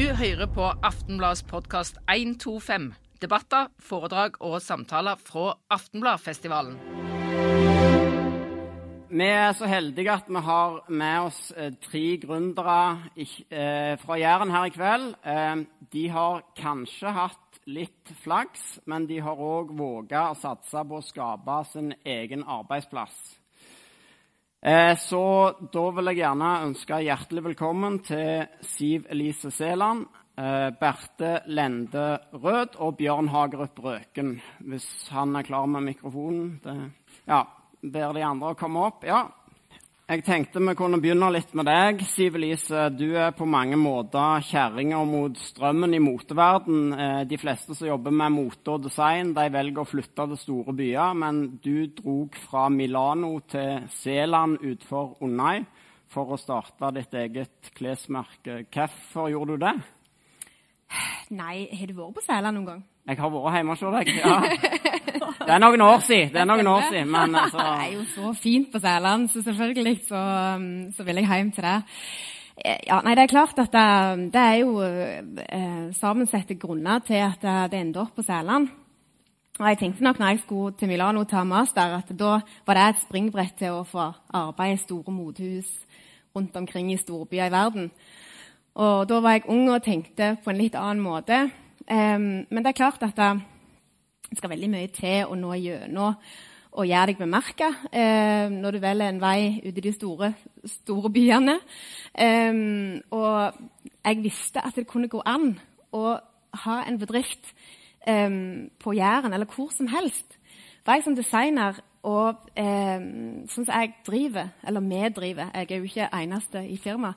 hører på Aftenbladets podcast 125. Debatter, foredrag og samtaler fra Aftenbladfestivalen. Vi så heldige at vi har med oss 3 gründere fra Jæren her i kveld. De har kanskje hatt litt flaks, men de har også våget å satse på å skape sin egen arbeidsplass. Så da vil jeg gjerne ønske hjertelig velkommen til Siv Elise Seland, Berthe Lende Rød og Bjørn Hagerup Røken, hvis han klar med mikrofonen. Ja, ber de andre å komme opp. Ja, jeg tenkte vi kunne begynne litt med deg, Siv Elise. Du på mange måter kjerringer mot strømmen i moteverden. De fleste som jobber med mote og design, de velger å flytte til store byer, men du drog fra Milano til Seland utenfor Unnøy for å starte ditt eget klesmerke. Hvorfor gjorde du det? Nei, har du vært på Seland noen gang? Jeg har vært hjemme hos deg, ja. Det noen år siden, men altså... Det jo så fint på Seland, så selvfølgelig så vil jeg hjem til det. Ja, nei, det klart at det jo sammensette grunner til at det ender opp på Seland. Og jeg tenkte nok når jeg skulle til Milano ta master, at da var det et springbrett til å få arbeide i store modehus rundt omkring i storbyer i verden. Og da var jeg ung og tenkte på en litt annen måte. Men det klart at det skal veldig mye til å nå gjennom og gjøre deg bemerket når du velger en vei ut i de store byene. Og jeg visste at det kunne gå an å ha en bedrift på Jæren eller hvor som helst. Var jeg som designer og sånn som jeg driver, eller meddriver, jeg jo ikke eneste i firma,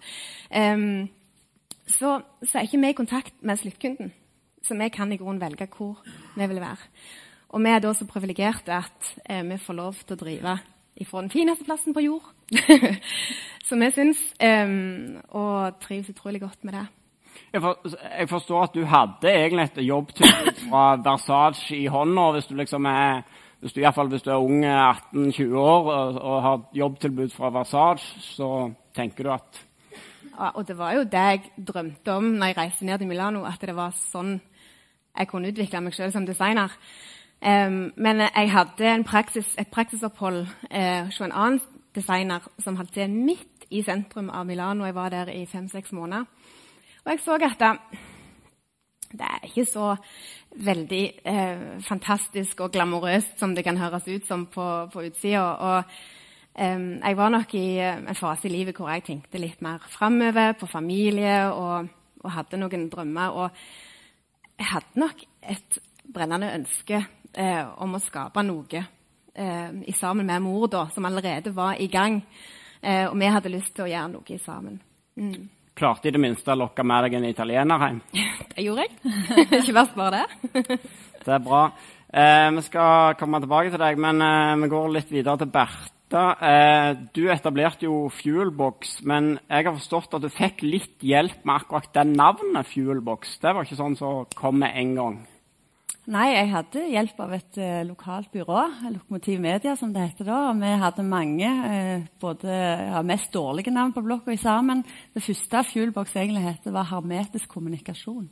så ikke vi i kontakt med sluttkunden. Så vi kan i grunnen velge hvor vi vil være. Og vi da så privilegerte at vi får lov til å drive ifra den fineste plassen på jord. Så vi synes, og trives utrolig godt med det. Jeg forstår at du hadde egentlig et jobbtilbud fra Versace i hånda, hvis du liksom hvis du ung, 18-20 år, og har jobbtilbud fra Versace, så tenker du at... Ja, og det var jo det jeg drømte om når jeg reiste ned til Milano, at det var sånn jeg kunne utvikle meg selv som designer. Men jeg hadde et praksisopphold hos en annen designer som hadde det midt i sentrum av Milano. Jeg var der i 5-6 måneder. Og jeg så at det ikke så veldig fantastisk og glamorøst som det kan høres ut som på utsiden. Og jeg var nok i en fase i livet hvor jeg tenkte litt mer fremover på familie og hadde noen drømmer. Og jeg hadde nok et brennende ønske om å skape noe sammen med mor da, som allerede var i gang. Og vi hadde lyst til å gjøre noe sammen. Klarte i det minste å lokke med deg en italiener hjem? Det gjorde jeg. Ikke verst bare det. Det bra. Vi skal komme tilbake til deg, men vi går litt videre til Berthe. Du etablerte jo Fuelbox, men jeg har forstått at du fikk litt hjelp med akkurat det navnet Fuelbox. Det var ikke sånn som kom med en gang. Nei, jeg hadde hjelp av et lokalt byrå, Lokomotiv Media som det heter da. Og vi hadde mange, mest dårlige navn på blokka i sammen. Det første Fuelbox egentlig heter var hermetisk kommunikasjon.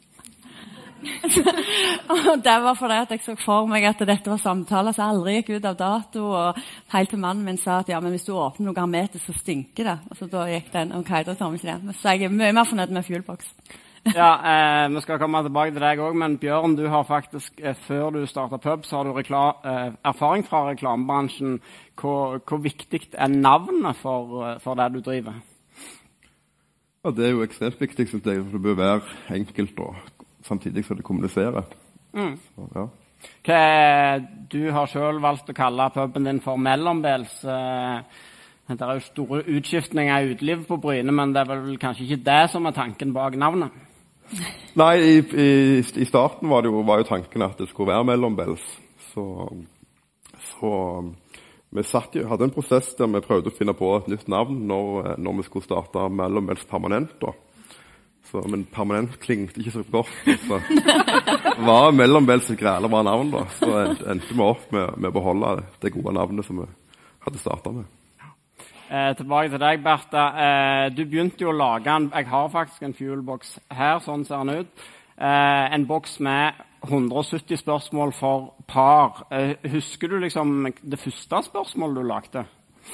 Og det var fordi at jeg så for meg at dette var samtaler som aldri gikk ut av dato, og helt til mannen min sa at ja, men hvis du åpner noe hermetisk så stinker det. Og så da gikk den, ok, da tar vi ikke det. Så jeg mye mer fornøyd med Fuelbox. Ja, vi skal komme tilbake til deg også, men Bjørn, du har faktisk, før du startet pub, så har du erfaring fra reklamebransjen. Hvor viktig navnet for det du driver? Ja, det jo ekstremt viktig, synes jeg, for det bør være enkelt og samtidig som det kommuniserer. Så, ja. Du har selv valgt å kalle puben din for Mellombels. Det jo store utskiftninger i utlivet på Bryne, men det vel kanskje ikke det som tanken bak navnet? Nei, i starten var jo tanken at det skulle være Mellombels. Så vi hadde en prosess der vi prøvde å finne på et nytt navn når vi skulle starte Mellombels permanent da. Men permanent klingte ikke så godt. Så var Mellombels et græler bra navn da. Så endte vi opp med å beholde det gode navnet som vi hadde startet med. Tilbake til deg, Bertha. Du begynte jo å lage jeg har faktisk en fuelbox her, sånn ser den ut. En boks med 170 spørsmål for par. Husker du liksom det første spørsmålet du lagde?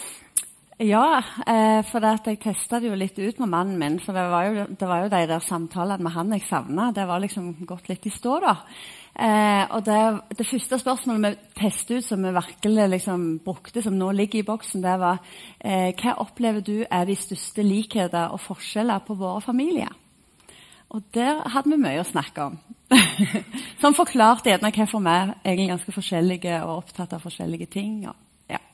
Ja, for jeg testet det jo litt ut med mannen min, for det var jo de der samtalene med han jeg savnet. Det var liksom gått litt i stå da. Og det første spørsmålet vi testet ut, som vi virkelig liksom brukte, som nå ligger i boksen, det var hva opplever du er de største likheter og forskjeller på våre familier? Og der hadde vi mye å snakke om. Som forklarte gjerne hvorfor vi er egentlig ganske forskjellige og opptatt av forskjellige ting. Og, ja.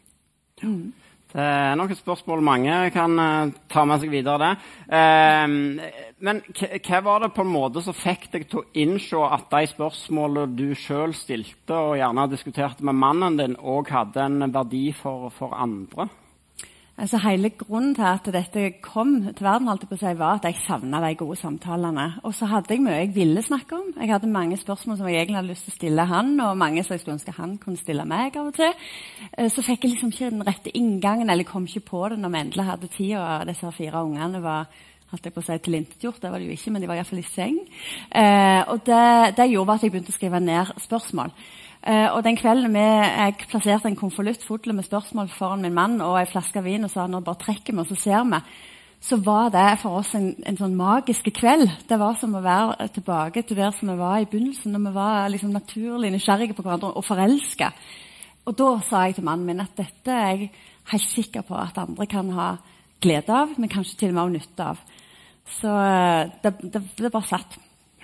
Det er nok et spørsmål mange kan ta med seg videre det. Men hva var det på en måte som fikk deg til å innse at de spørsmålene du selv stilte og gjerne diskuterte med mannen din, også hadde en verdi for andre? Altså, hele grunnen til at dette kom til verden var at jeg savnet de gode samtalene. Og så hadde jeg mye jeg ville snakke om. Jeg hadde mange spørsmål som jeg egentlig hadde lyst til å stille han, og mange som jeg skulle ønske han kunne stille meg av og til. Så fikk jeg liksom ikke den rette inngangen, eller kom ikke på det når vi endelig hadde tid, og disse 4 ungene var holdt jeg på å si tilintetgjort. Det var det jo ikke, men de var i hvert fall i seng. Og det gjorde at jeg begynte å skrive ned spørsmål. Og den kvelden jeg plasserte en konvolutt full med spørsmål foran min mann og en flaske vin og sa nå bare trekker vi og så ser vi, så var det for oss en sånn magisk kveld. Det var som å være tilbake til der som vi var i begynnelsen, når vi var liksom naturlig nysgjerrige på hverandre og forelsket. Og da sa jeg til mannen min at dette er jeg helt sikker på at andre kan ha glede av, men kanskje til og med ha nytte av. Så det bare satt.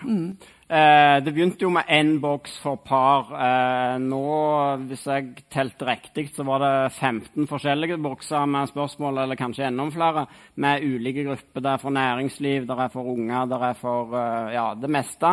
Det begynte jo med en boks for par. Nå, hvis jeg telte riktig, så var det 15 forskjellige bokser med spørsmål, eller kanskje enda flere, med ulike grupper. Det er for næringsliv, det er for unger, det er for det meste.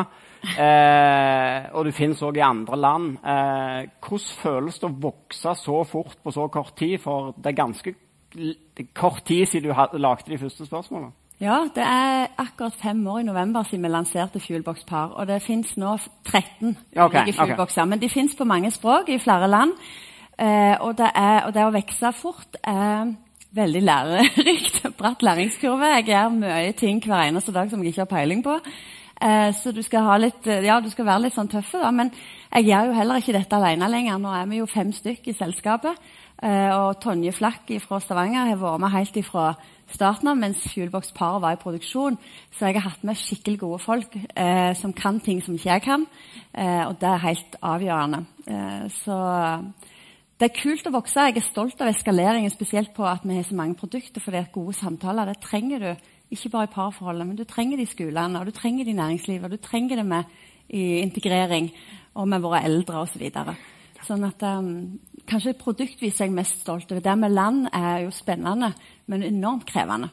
Og det finnes også i andre land. Hvordan føles det å vokse så fort på så kort tid? For det er ganske kort tid siden du lagde de første spørsmålene. Ja, det er akkurat 5 år i november siden vi lanserte Fuelbox Par, og det finnes nå 13 ulike Fuelboxer, men de finnes på mange språk i flere land, og det å vekse fort er veldig lærerikt, bratt læringskurve. Jeg gjør mye ting hver eneste dag som jeg ikke har peiling på, så du skal være litt sånn tøffe da, men jeg gjør jo heller ikke dette alene lenger. Nå er vi jo 5 stykker i selskapet, og Tonje Flakk fra Stavanger har vært med helt ifra starten av, mens Fuelbox Par var i produksjon. Så jeg har hatt med skikkelig gode folk som kan ting som ikke jeg kan, og det er helt avgjørende. Så det er kult å vokse. Jeg er stolt av eskaleringen, spesielt på at vi har så mange produkter, fordi at gode samtaler, det trenger du ikke bare i parforholdet, men du trenger det i skolene, og du trenger det i næringslivet, og du trenger det med i integrering, og med våre eldre og så videre. Sånn at kanskje produktvis er jeg mest stolt over. Det med land er jo spennende, men enormt krevende.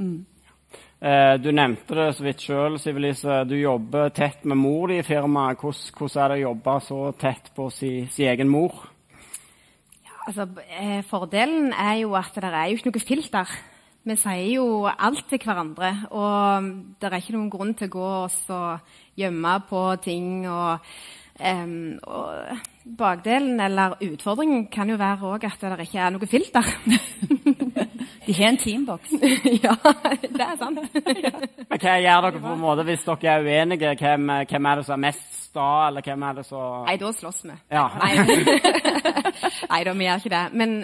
Du nevnte det så vidt selv, Siv Elise. Du jobber tett med mor di i firmaet. Hvordan er det å jobbe så tett på sin egen mor? Ja, altså, fordelen er jo at det er jo ikke noe filter. Vi sier jo alt til hverandre, og det er ikke noen grunn til å gå og gjemme på ting, og bakdelen eller utfordringen kan jo være også at det ikke er noe filter. De har en teambox. Ja, det er sant. Men hva gjør dere på en måte hvis dere er uenige? Hvem er det som er mest sta, eller hvem er det som... Nei, da slåss vi. Ja. Nei, da vi gjør ikke det. Men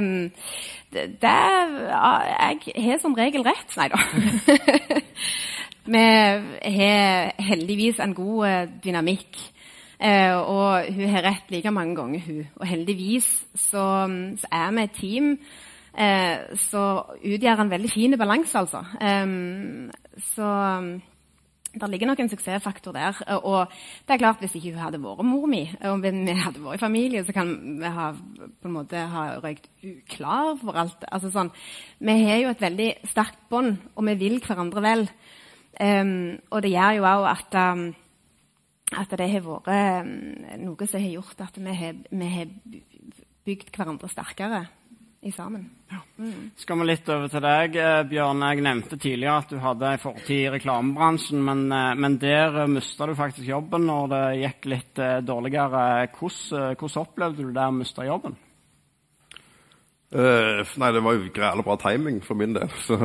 jeg har som regel rett. Nei da. Vi har heldigvis en god dynamikk. Og hun har rett like mange ganger hun. Og heldigvis så er vi et team så utgjør en veldig fin balanse, altså. Så det ligger nok en suksessfaktor der. Og det er klart, hvis ikke hun hadde vært mor mi, og vi hadde vært i familie, så kan vi på en måte ha røykt uklar for alt. Altså sånn, vi har jo et veldig sterkt bånd, og vi vil hverandre vel. Og det gjør jo også at det har vært noe som har gjort at vi har bygd hverandre sterkere i sammen. Ja. Skal vi litt over til deg, Bjørn. Jeg nevnte tidligere at du hadde en fortid i reklamebransjen, men der mistet du faktisk jobben når det gikk litt dårligere. Hvordan opplevde du det å miste jobben? Nei, det var jo greit bra timing for min del, så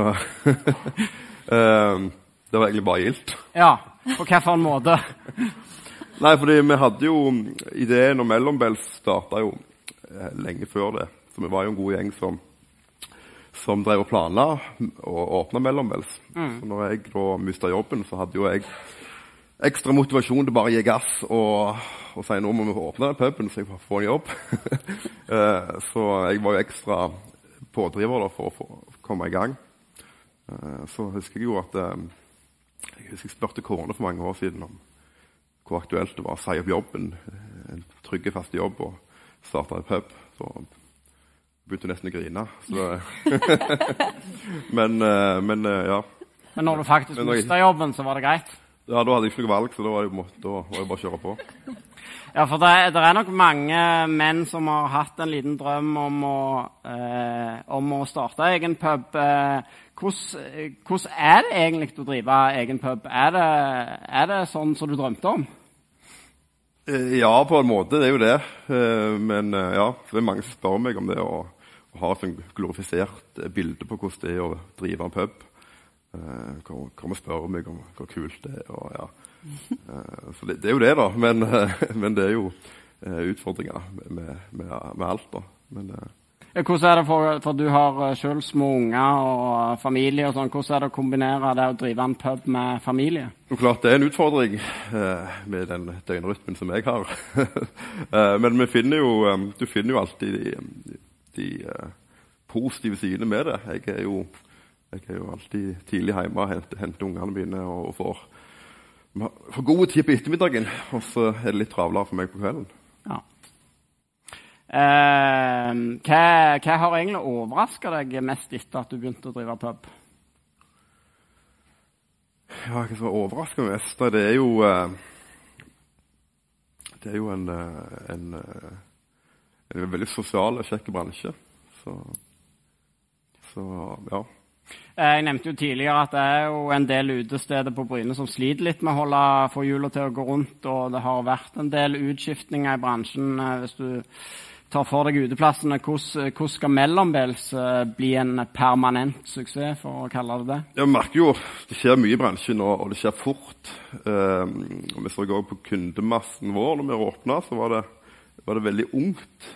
det var egentlig bare gildt. Ja, på hva for en måte? Nei, fordi vi hadde jo ideen om Mellombels startet jo lenge før det, så vi var jo en god gjeng som drev og planla og åpnet Mellombels. Så når jeg da mistet jobben, så hadde jo jeg ekstra motivasjon til bare å gi gass og si nå må vi åpne den puben så jeg får en jobb. Så jeg var jo ekstra pådriver da, for å komme i gang. Så husker jeg jo at jeg spurte kone for mange år siden om hvor aktuelt det var å si opp jobben, en trygge fast jobb og starte en pub. Så begynte jeg nesten å grine. Men ja. Men når du faktisk mistet jobben, så var det greit? Ja, da hadde jeg ikke noe valg, så da var det bare å kjøre på. Ja, for det nok mange menn som har hatt en liten drøm om å starte egen pub. Hvordan det egentlig å drive egen pub? Det sånn som du drømte om? Ja, på en måte, det jo det. Men ja, det mange som spør meg om det, å ha et glorifisert bilde på hvordan det å drive en pub. Kommer og spør meg om hvor kult det og ja. Så det jo det da, men det jo utfordringer med alt da. Men, hvordan det for du har selv små unger og familie og sånn, hvordan det å kombinere det å drive en pub med familie? Jo, klart det en utfordring med den døgnrytmen som jeg har. Men du finner jo alltid de positive sidene med det. Jeg er jo alltid tidlig hjemme og henter ungene mine og får gode tid på ettermiddagen, og så det litt travlere for meg på kvelden. Ja. Hva har egentlig overrasket deg mest etter at du begynte å drive pub? Ja, hva som overrasker meg mest, det er jo en veldig sosial og kjekk bransje. Så ja. Jeg nevnte jo tidligere at det er jo en del utesteder på Bryne som sliter litt med å få hjulet til å gå rundt, og det har vært en del utskiftninger i bransjen. Hvis du tar for deg uteplassene, hvordan skal Mellombels bli en permanent suksess, for å kalle det det? Jeg merker jo det skjer mye i bransjen, og det skjer fort. Hvis vi går på kundemassen vår når vi åpnet, så var det veldig ungt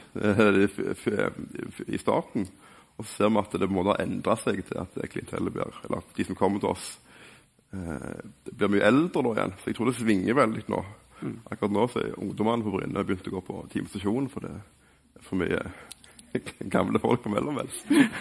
i starten. Og så ser vi at det må da endre seg til at klientellet eller de som kommer til oss, blir mye eldre da igjen. Så jeg tror det svinger veldig nå. Akkurat nå så ungdommene på Bryne begynt å gå på timestasjonen, for det for mye gamle folk på Mellombels.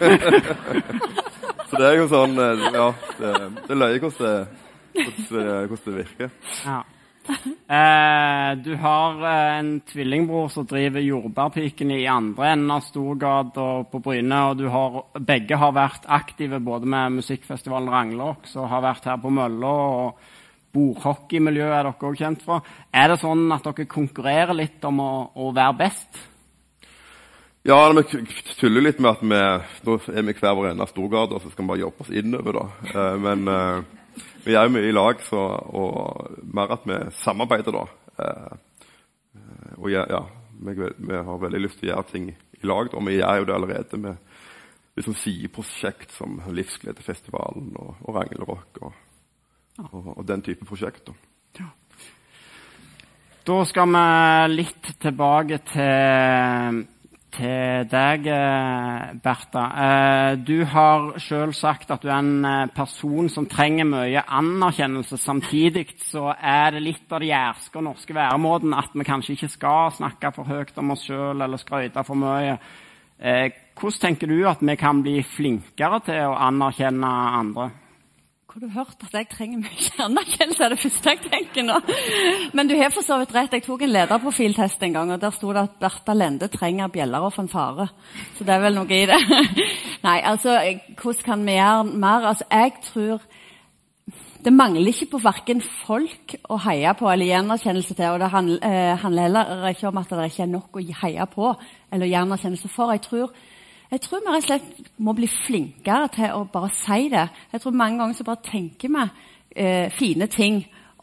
Så det jo sånn, ja, det løyer hvordan det virker. Ja. Du har en tvillingbror som driver Jordbærpiken i andre enden av Storgata på Bryne, og begge har vært aktive både med musikkfestivalen Ranglåk, som har vært her på Mølla, og bordhockeymiljøet dere også kjent fra. Det sånn at dere konkurrerer litt om å være best? Ja, vi tuller litt med at nå vi hver vår ende av Storgata, så skal vi bare jobbe oss innover da. Men vi jo mye i lag, og mer at vi samarbeider da. Og ja, vi har veldig lyst til å gjøre ting i lag, og vi gjør jo det allerede med liksom sideprosjekt som Livsgledefestivalen og Rangelrock og den type prosjekter. Ja. Da skal vi litt tilbake til deg, Bertha. Du har selv sagt at du en person som trenger mye anerkjennelse. Samtidig så det litt av det jærske og norske væremåten at vi kanskje ikke skal snakke for høyt om oss selv eller skrøyte for mye. Hvordan tenker du at vi kan bli flinkere til å anerkjenne andre? Har du hørt at jeg trenger mye anerkjennelse, det første jeg tenker nå? Men du har for så vidt rett. Jeg tok en lederprofiltest en gang, og der stod det at Bertha Lende trenger bjeller og fanfare. Så det vel noe i det. Nei, altså, hvordan kan vi gjøre mer? Altså, jeg tror det mangler ikke på hverken folk å heie på eller gi anerkjennelse til, og det handler heller ikke om at det ikke nok å heie på eller gi anerkjennelse for. Jeg tror vi rett og slett må bli flinkere til å bare si det. Jeg tror mange ganger så bare tenker vi fine ting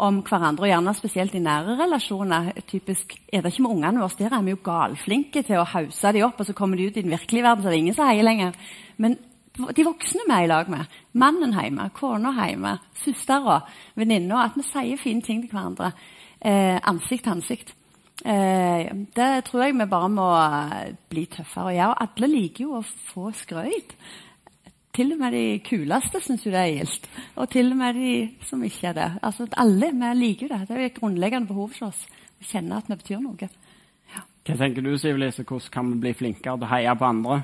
om hverandre, og gjerne spesielt i nære relasjoner. Typisk er det ikke med ungene våre, der er vi jo galflinke til å hause de opp, og så kommer de ut i den virkelige verden, så det er ingen som heier lenger. Men de voksne vi er i lag med, mannen hjemme, kona hjemme, søstera, venninna, at vi sier fine ting til hverandre, ansikt til ansikt. Det tror jeg vi bare må bli tøffere å gjøre. Alle liker jo å få skrøyt. Til og med de kuleste synes jo det er gildt, og til og med de som ikke er det. Altså, alle vi liker det. Det er jo et grunnleggende behov for oss å kjenne at vi betyr noe. Ja. Hva tenker du, Siv Elise? Hvordan kan vi bli flinkere til å heie på andre?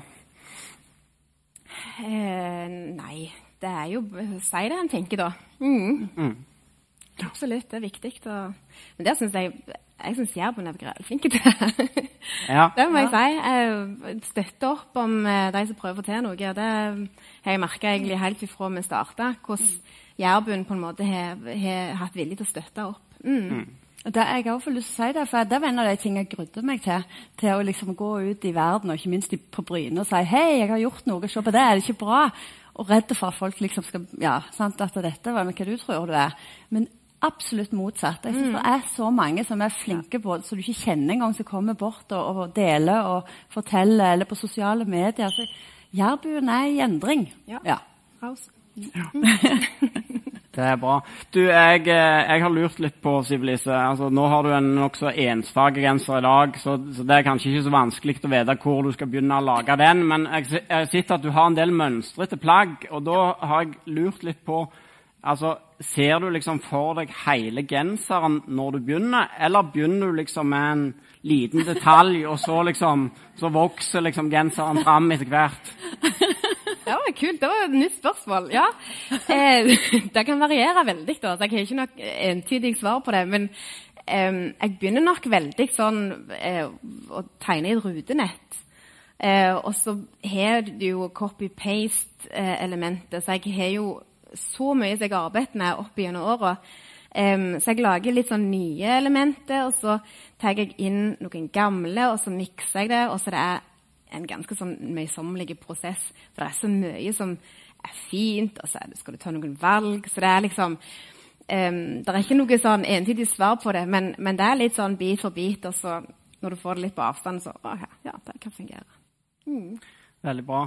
Nei, det er jo si det en tenker da. Absolutt, det er viktig. Men det synes jeg synes Jærbu er flinke til det. Ja. Det må jeg si. Jeg støtter opp om de som prøver å få til noe. Det har jeg merket egentlig helt ifra vi startet, hvordan Jærbuen på en måte har hatt vilje til å støtte opp. Og det, jeg har også lyst til å si det, for det var en av de tingene jeg grudde meg til å liksom gå ut i verden, og ikke minst på Bryne, og si, hei, jeg har gjort noe, se på det, er det ikke bra? Og redde for at folk liksom skal, ja, sant, at dette var hva du tror du er. Men absolutt motsatt. Jeg synes det er så mange som er flinke på det, så du ikke kjenner en gang som kommer bort og deler og forteller, eller på sosiale medier. Så Jærbuen er i endring. Ja. Det er bra. Du, jeg har lurt litt på, Siv Elise. Altså, nå har du en nokså ensfarge genser i dag, så det er kanskje ikke så vanskelig å vite hvor du skal begynne å lage den, men jeg har sett at du har en del mønstrete plagg, og da har jeg lurt litt på, altså, ser du liksom for deg hele genseren når du begynner, eller begynner du liksom med en liten detalj, og så vokser liksom genseren fram etter hvert? Det var kult, det var et nytt spørsmål, ja. Det kan variere veldig da, så jeg har ikke nok entydig svar på det, men jeg begynner nok veldig sånn å tegne i et rutenett. Og så har du jo copy-paste-elementet, så jeg har jo så mye som jeg har arbeidet med opp gjennom året. Så jeg lager litt sånn nye elementer, og så tar jeg inn noen gamle, og så mikser jeg det, og så det er en ganske sånn møysommelig prosess. For det er så mye som er fint, og så skal du ta noen valg, så det er liksom, det er ikke noe sånn entydig svar på det, men det er litt sånn bit for bit, og så når du får det litt på avstand, så ja, det kan fungere. Veldig bra.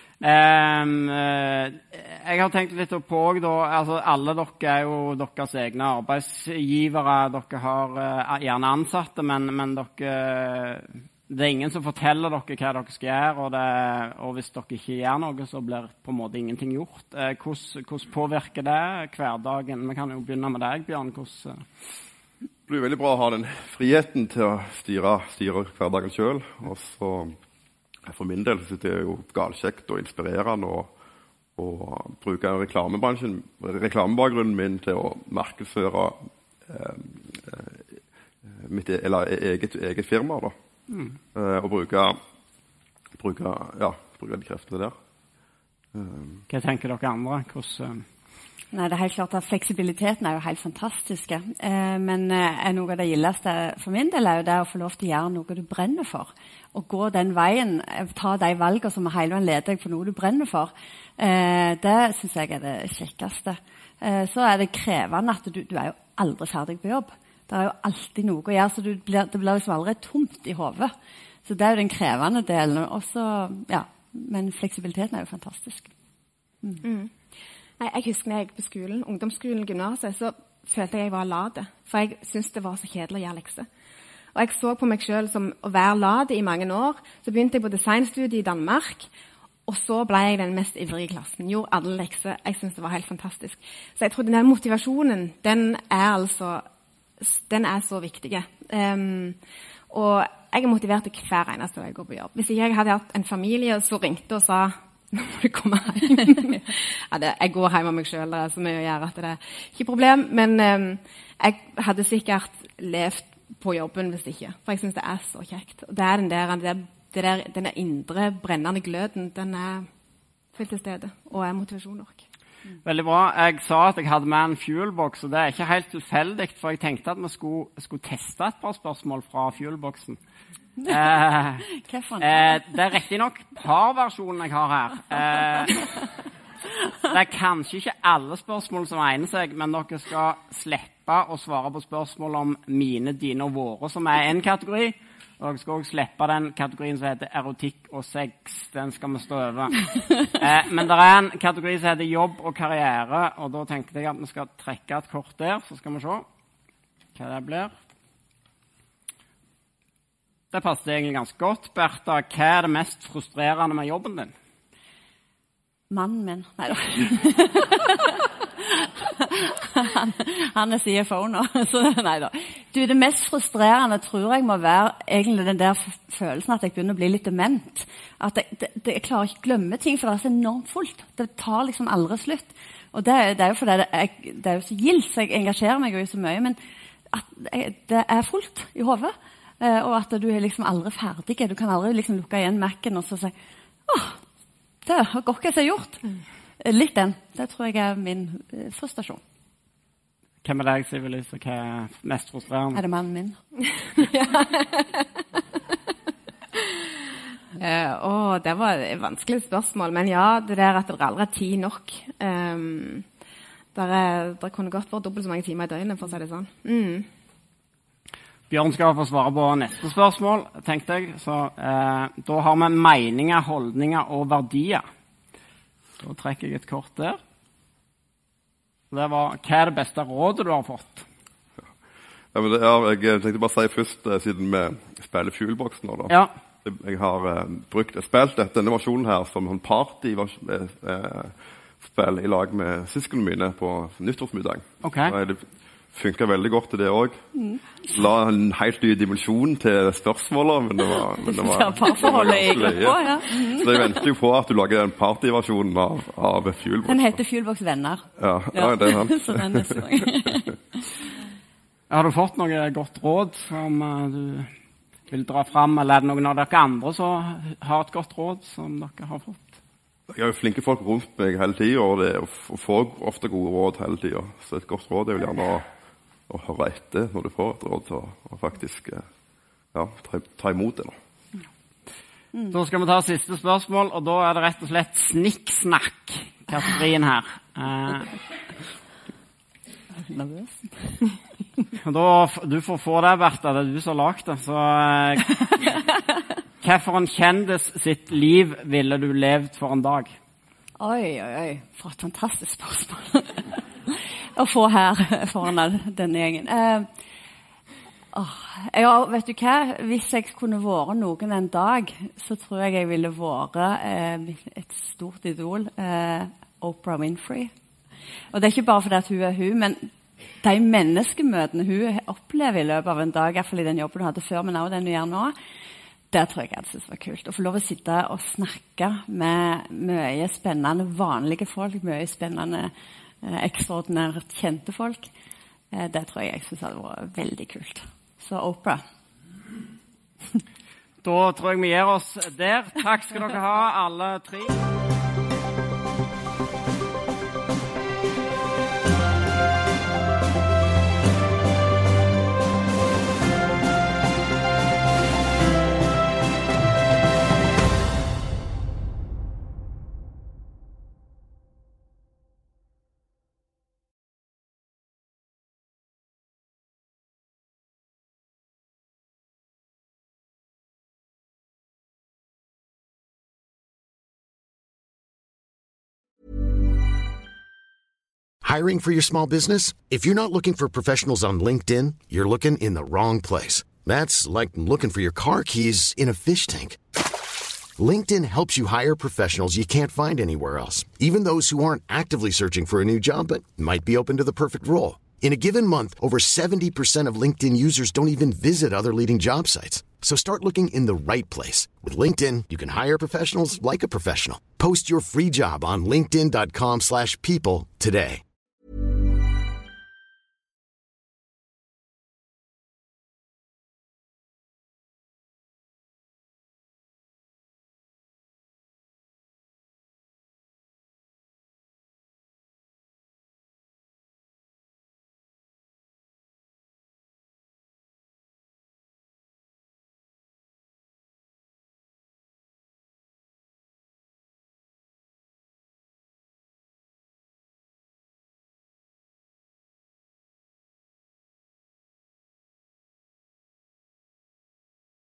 Jeg har tenkt litt på da, altså alle dere er jo deres egne arbeidsgivere, dere har gjerne ansatte, men dere, det er ingen som forteller dere hva dere skal gjøre, og hvis dere ikke gjør noe, så blir på en måte ingenting gjort. Hvordan påvirker det hverdagen? Vi kan jo begynne med deg, Bjørn. Det blir veldig bra å ha den friheten til å styre hverdagen selv, og så for min del så det er jo galkjekt og inspirerende å bruke reklamebakgrunnen min til å markedsføre mitt eget firma da. Og bruke de kreftene der. Hva tenker dere andre? Hvordan... Nei, det er helt klart at fleksibiliteten er jo helt fantastiske. Men noe av det gildeste for min del er jo det å få lov til å gjøre noe du brenner for. Og gå den veien, ta de valgene som hele veien leder deg for noe du brenner for. Det synes jeg er det kjekkeste. Så er det krevende at du er jo aldri ferdig på jobb. Det er jo alltid noe å gjøre, så det blir liksom aldri tomt i hodet. Så det er jo den krevende delen. Også, ja, men fleksibiliteten er jo fantastisk. Nei, jeg husker når jeg på skolen, ungdomsskolen, gymnaset, så følte jeg var lade. For jeg syntes det var så kjedelig å gjøre lekser. Og jeg så på meg selv som å være lade i mange år. Så begynte jeg på designstudiet i Danmark, og så ble jeg den mest ivrige klassen. Gjorde alle lekser. Jeg syntes det var helt fantastisk. Så jeg tror denne motivasjonen, den er så viktig. Og jeg er motivert til hver eneste dag jeg går på jobb. Hvis ikke jeg hadde hatt en familie som ringte og sa nå må du komme hjem. Jeg går hjem av meg selv, det er så mye å gjøre at det er ikke problem, men jeg hadde sikkert levd på jobben hvis ikke, for jeg synes det er så kjekt. Og det er den indre brennende gløden, den er fullt til stede, og er motivasjon nok. Veldig bra. Jeg sa at jeg hadde med en fuelbox, og det er ikke helt tilfeldig, for jeg tenkte at vi skulle teste et par spørsmål fra fuelboxen. Det er riktig nok parversjonen jeg har her. Det er kanskje ikke alle spørsmål som egner seg, men dere skal slippe slippe å svare på spørsmål om mine, dine og våre, som en kategori. Og dere skal også slippe den kategorien som heter erotikk og sex. Den skal vi stå over. Men det en kategori som heter jobb og karriere, og da tenkte jeg at vi skal trekke et kort der, så skal vi se hva det blir. Det passet egentlig ganske godt. Bertha, hva det mest frustrerende med jobben din? Mannen min. Neida. Han CFO nå, så neida. Du, det mest frustrerende tror jeg må være egentlig den der følelsen at jeg begynner å bli litt dement. At jeg klarer ikke å glemme ting, for det så enormt fullt. Det tar liksom aldri slutt. Og det jo fordi det jo så gild, så jeg engasjerer meg jo så mye, men at det fullt i hodet. Og at du liksom aldri ferdig. Du kan aldri liksom lukke igjen Mac'en og så si, det har gått hva jeg har gjort. Litt den. Det tror jeg min frustrasjon. Hvem deg, Siv Elise? Hva mest frustrerende? Det mannen min? Det var et vanskelig spørsmål, men ja, det der at det aldri tid nok. Der kunne godt vært dobbelt så mange timer i døgnet, for å si det sånn. Bjørn skal få svare på neste spørsmål, tenkte jeg. Så da har vi meninger, holdninger og verdier. Da trekker jeg et kort der. Det var, hva det beste rådet du har fått? Ja, men jeg tenkte bare si først, siden vi spiller Fuelbox nå da. Ja. Jeg har spilt denne versjonen her som en party-spill i lag med søskene mine på nyttårsmiddag. Okay. Det funket veldig godt til det også. La en helt ny dimensjon til spørsmålet, men det var parforholdet i gruppa, ja. Så jeg venter jo på at du lager en partyversjon av Fuelbox. Den heter Fuelbox Venner. Ja, det han. Så den neste gang. Har du fått noe godt råd som du vil dra frem, eller er det noen av dere andre som har et godt råd som dere har fått? Jeg har jo flinke folk rundt meg hele tiden, og det får ofte gode råd hele tiden. Så et godt råd er jo gjerne å høre etter når du får et råd til å faktisk ta imot det. Så skal vi ta siste spørsmål, og da er det rett og slett snikksnakk-kategorien her. Nervøs. Du får få det, Bertha, det er du som har lagt det. Så hva for en kjendis sitt liv ville du levd for en dag? Oi. For et fantastisk spørsmål. Å få her foran denne gjengen. Vet du hva? Hvis jeg kunne vært noen en dag, så tror jeg ville vært et stort idol, Oprah Winfrey. Og det er ikke bare fordi at hun er hun, men de menneskemøtene hun opplever i løpet av en dag, i hvert fall i den jobben hun hadde før, men også den hun gjør nå, det tror jeg hadde syntes var kult. Å få lov å sitte og snakke med mye spennende, vanlige folk, mye spennende, ekstraordinært kjente folk, det tror jeg synes hadde vært veldig kult. Så Oprah. Da tror jeg vi gir oss der. Takk skal dere ha, alle tre. Hiring for your small business? If you're not looking for professionals on LinkedIn, you're looking in the wrong place. That's like looking for your car keys in a fish tank. LinkedIn helps you hire professionals you can't find anywhere else, even those who aren't actively searching for a new job but might be open to the perfect role. In a given month, over 70% of LinkedIn users don't even visit other leading job sites. So start looking in the right place. With LinkedIn, you can hire professionals like a professional. Post your free job on linkedin.com/people today.